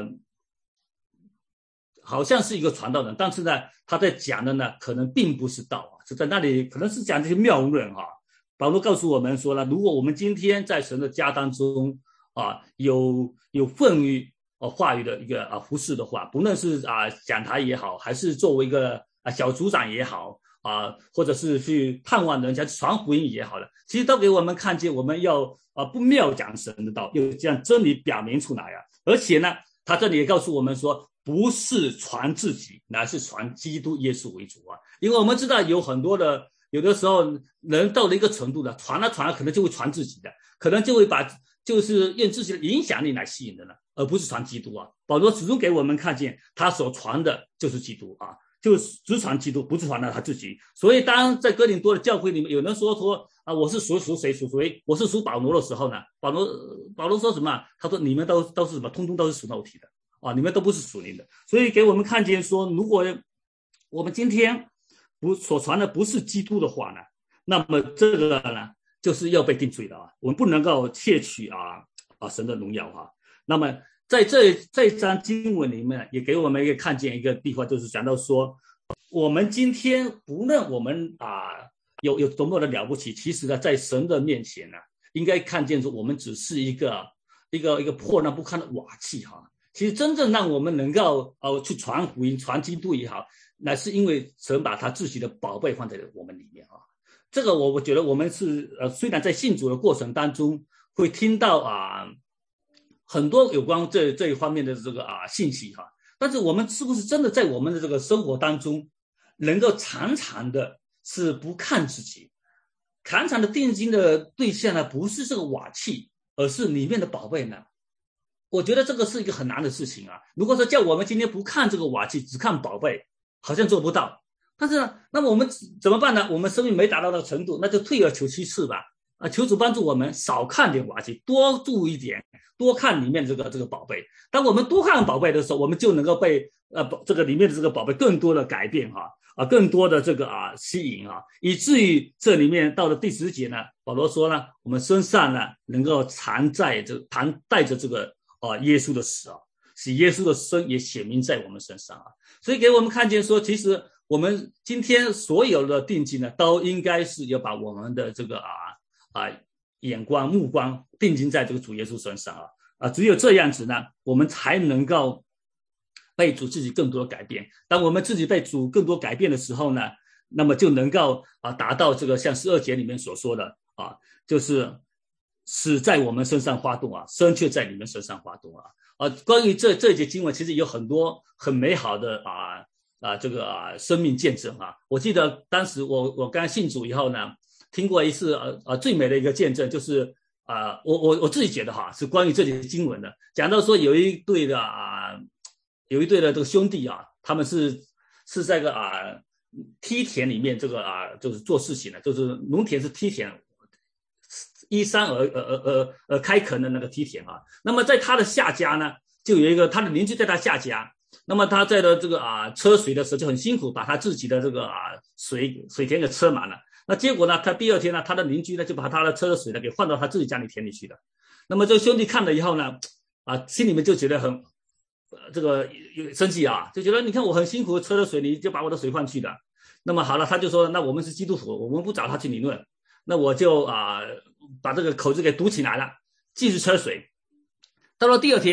好像是一个传道人，但是呢，他在讲的呢，可能并不是道啊，是在那里可能是讲这些谬论啊。保罗告诉我们说呢，如果我们今天在神的家当中啊，有有份于呃话语的一个啊服侍的话，不论是啊讲台也好，还是作为一个啊小组长也好啊，或者是去探望人家传福音也好的，其实都给我们看见，我们要啊不谬讲神的道，又将真理表明出来啊。而且呢，他这里也告诉我们说，不是传自己，乃是传基督耶稣为主啊！因为我们知道有很多的，有的时候人到了一个程度的，传了传了，可能就会传自己的，可能就会把就是用自己的影响力来吸引人了，而不是传基督啊。保罗始终给我们看见，他所传的就是基督啊，就是只传基督，不是传到他自己。所以当在哥林多的教会里面，有人说说啊，我是属属谁属谁，我是属保罗的时候呢，保罗保罗说什么？他说你们都都是什么？通通都是属肉体的。啊，你们都不是属灵的，所以给我们看见说，如果我们今天不所传的不是基督的话呢，那么这个呢就是要被定罪的啊，我们不能够窃取啊啊神的荣耀啊。那么在这这一章经文里面，也给我们一个看见一个地方，就是讲到说，我们今天不论我们啊有有多么的了不起，其实呢，在神的面前呢，应该看见说，我们只是一个一个一个破烂不堪的瓦器哈。其实真正让我们能够呃去传福音、传基督也好，那是因为神把他自己的宝贝放在我们里面啊。这个我我觉得我们是呃虽然在信主的过程当中会听到啊很多有关这这一方面的这个啊信息哈，但是我们是不是真的在我们的这个生活当中，能够常常的是不看自己，常常的定睛的对象呢，不是这个瓦器，而是里面的宝贝呢？我觉得这个是一个很难的事情啊！如果说叫我们今天不看这个瓦器，只看宝贝，好像做不到。但是呢，那么我们怎么办呢？我们生命没达到那个程度，那就退而求其次吧。啊，求主帮助我们少看点瓦器，多注意一点，多看里面这个这个宝贝。当我们多看宝贝的时候，我们就能够被呃这个里面的这个宝贝更多的改变哈啊，更多的这个啊吸引啊，以至于这里面到了第十节呢，保罗说呢，我们身上呢能够藏在这藏带着这个。啊，耶稣的死啊，使耶稣的生也显明在我们身上啊，所以给我们看见说，其实我们今天所有的定睛呢，都应该是要把我们的这个啊啊眼光目光定睛在这个主耶稣身上啊啊，只有这样子呢，我们才能够被主自己更多的改变。当我们自己被主更多改变的时候呢，那么就能够啊达到这个像十二节里面所说的啊，就是。死在我们身上发动啊，生却在你们身上发动啊！啊，关于这这一节经文，其实有很多很美好的啊啊这个啊生命见证啊。我记得当时我我刚信主以后呢，听过一次呃呃最美的一个见证，就是啊我我我自己觉得哈是关于这节经文的，讲到说有一对的啊有一对的这个兄弟啊，他们是是在个啊梯田里面这个啊就是做事情的，就是农田是梯田。依山而而而而而开垦的那个梯田啊，那么在他的下家呢，就有一个他的邻居在他下家，那么他在的这个啊车水的时候就很辛苦，把他自己的这个啊水水田给车满了。那结果呢，他第二天呢，他的邻居呢就把他的车的水呢给换到他自己家里田里去了。那么这个兄弟看了以后呢，啊心里面就觉得很、呃、这个生气啊，就觉得你看我很辛苦车的水，你就把我的水换去了。那么好了，他就说，那我们是基督徒，我们不找他去理论。那我就啊、呃、把这个口子给堵起来了，继续车水。到了第二天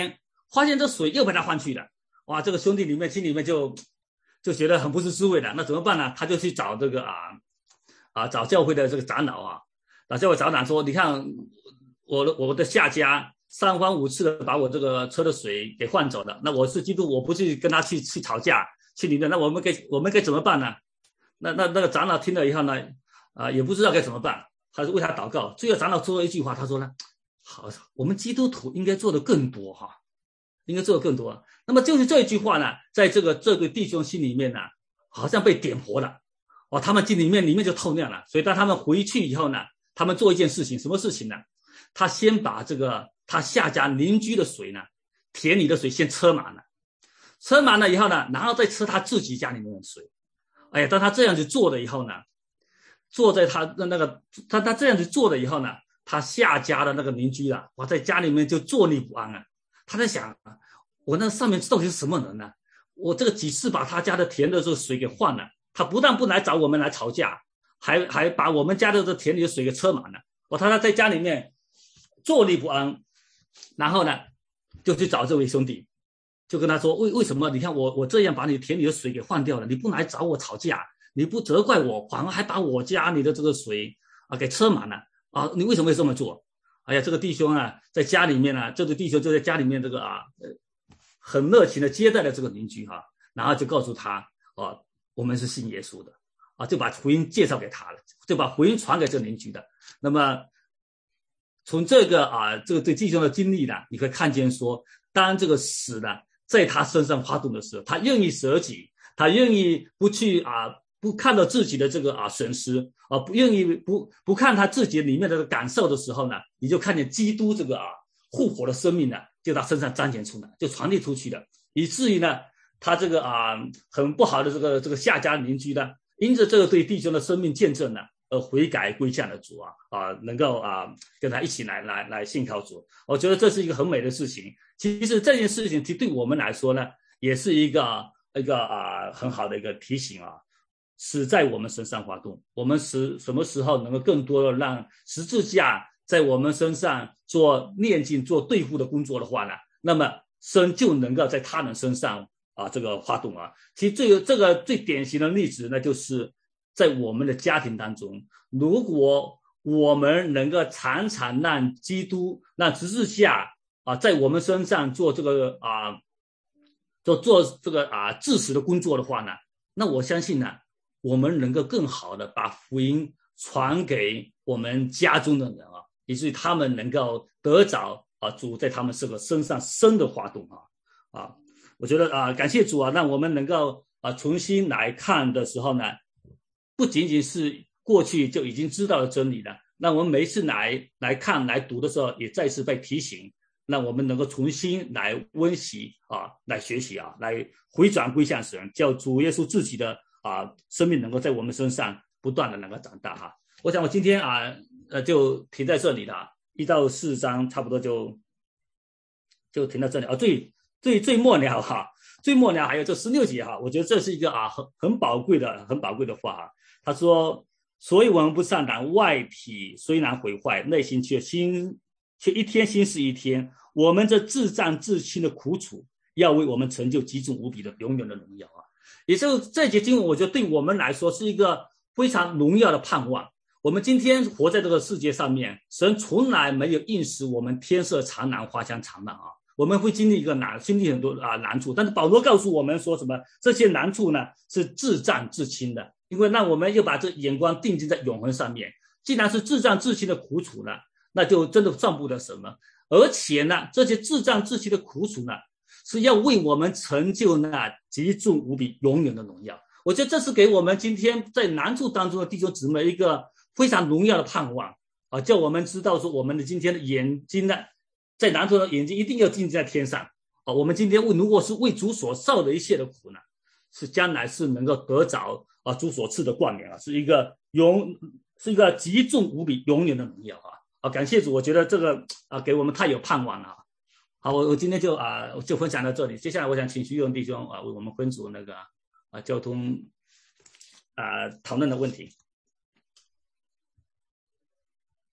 发现这水又被他换去了，哇，这个兄弟里面心里面就就觉得很不是滋味的，那怎么办呢？他就去找这个啊啊找教会的这个长老啊，找教会长老说，你看我的我的下家三番五次的把我这个车的水给换走了，那我是基督，我不去跟他去去吵架去理论，那我们该我们该怎么办呢？那那那个长老听了以后呢，啊、呃、也不知道该怎么办，还是为他祷告。最后长老说了一句话，他说呢，好，我们基督徒应该做的更多哈，应该做的更多。那么就是这一句话呢，在这个这个弟兄心里面呢，好像被点活了，哦，他们心里面里面就透亮了。所以当他们回去以后呢，他们做一件事情，什么事情呢？他先把这个他下家邻居的水呢，田里的水先车满了，车满了以后呢，然后再车他自己家里面的水。哎呀，当他这样子做了以后呢，坐在他的那个他他这样子做了以后呢，他下家的那个邻居啊，哇，在家里面就坐立不安啊。他在想，我那上面到底是什么人呢？我这个几次把他家的田的这个水给换了，他不但不来找我们来吵架，还还把我们家的这田里的水给车满了。我他在家里面坐立不安，然后呢，就去找这位兄弟。就跟他说，为为什么？你看我我这样把你田里的水给换掉了，你不来找我吵架，你不责怪我，反而还把我家里的这个水啊给车满了啊！你为什么会这么做？哎呀，这个弟兄啊，在家里面呢、啊，这个弟兄就在家里面这个啊，很热情的接待了这个邻居哈、啊，然后就告诉他啊，我们是信耶稣的啊，就把福音介绍给他了，就把福音传给这个邻居的。那么从这个啊，这个对弟兄的经历呢，你可以看见说，当这个死呢，在他身上发动的时候，他愿意舍己，他愿意不去啊，不看到自己的这个啊损失啊，不愿意不不看他自己里面的感受的时候呢，你就看见基督这个啊复活的生命呢，就他身上彰显出来，就传递出去了，以至于呢，他这个啊很不好的这个这个下家邻居呢，因着这个对弟兄的生命见证呢，而悔改归向了主啊啊，能够啊跟他一起来来来信靠主，我觉得这是一个很美的事情。其实这件事情，其实对我们来说呢，也是一个一个啊很好的一个提醒啊，死在我们身上发动。我们时什么时候能够更多的让十字架在我们身上做炼净、做对付的工作的话呢，那么神就能够在他人身上啊这个发动啊。其实这个这个最典型的例子呢，就是在我们的家庭当中，如果我们能够常常让基督、让十字架啊，在我们身上做这个啊，做做这个啊致死的工作的话呢，那我相信呢，我们能够更好的把福音传给我们家中的人啊，以至于他们能够得着啊主在他们这个身上生的活动啊啊，我觉得啊，感谢主啊，让我们能够啊重新来看的时候呢，不仅仅是过去就已经知道的真理了，那我们每一次来来看来读的时候，也再次被提醒。让我们能够重新来温习啊，来学习啊，来回转归向神，叫主耶稣自己的啊生命能够在我们身上不断的能够长大哈。我想我今天啊呃就停在这里了，一到四章差不多就就停到这里啊。最最最末了哈，最末了还有这十六节哈，我觉得这是一个啊很很宝贵的很宝贵的话哈。他说，所以我们不上当，外体虽然毁坏，内心却心却一天新是一天。我们这自战自亲的苦楚，要为我们成就极重无比的永远的荣耀啊！也就是这节经文，我觉得对我们来说是一个非常荣耀的盼望。我们今天活在这个世界上面，神从来没有应许我们天色常蓝，花香常漫啊！我们会经历一个难，经历很多啊难处，但是保罗告诉我们说什么？这些难处呢是自战自亲的，因为让我们又把这眼光定睛在永恒上面。既然是自战自亲的苦楚呢，那就真的算不得什么。而且呢，这些自战自亲的苦楚呢，是要为我们成就那极重无比永远的荣耀。我觉得这是给我们今天在难处当中的弟兄姊妹一个非常荣耀的盼望啊，叫我们知道说，我们的今天的眼睛呢，在难处的眼睛一定要定睛在天上啊。我们今天如果是为主所受的一切的苦呢，是将来是能够得着啊主所赐的冠冕啊，是一个永是一个极重无比永远的荣耀啊。啊，感谢主，我觉得这个啊给我们太有盼望了。好，我我今天就啊就分享到这里。接下来我想请徐勇弟兄啊为我们分组那个啊交通啊讨论的问题。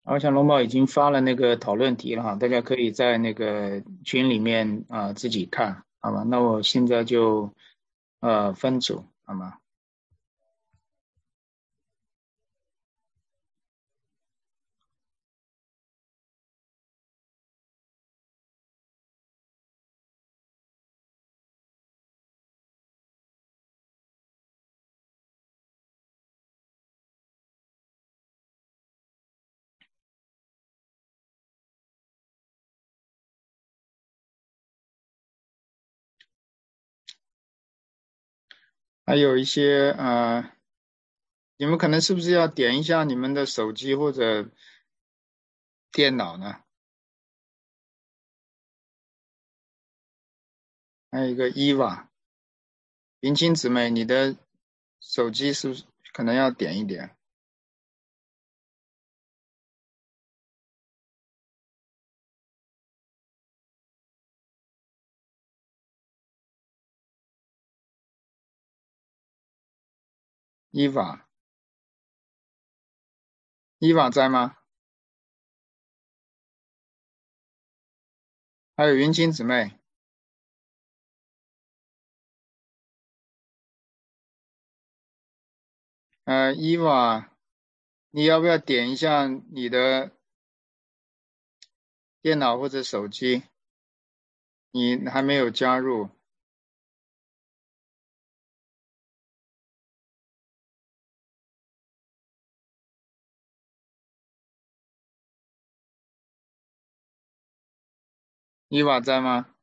我想龙宝已经发了那个讨论题了哈，大家可以在那个群里面啊、自己看，好吧？那我现在就呃分组，好吗？还有一些呃，你们可能是不是要点一下你们的手机或者电脑呢？还有一个伊娃，云清姊妹，你的手机是不是可能要点一点？伊娃，伊娃在吗？还有云清姊妹，呃，伊娃，你要不要点一下你的电脑或者手机？你还没有加入，伊娃在吗？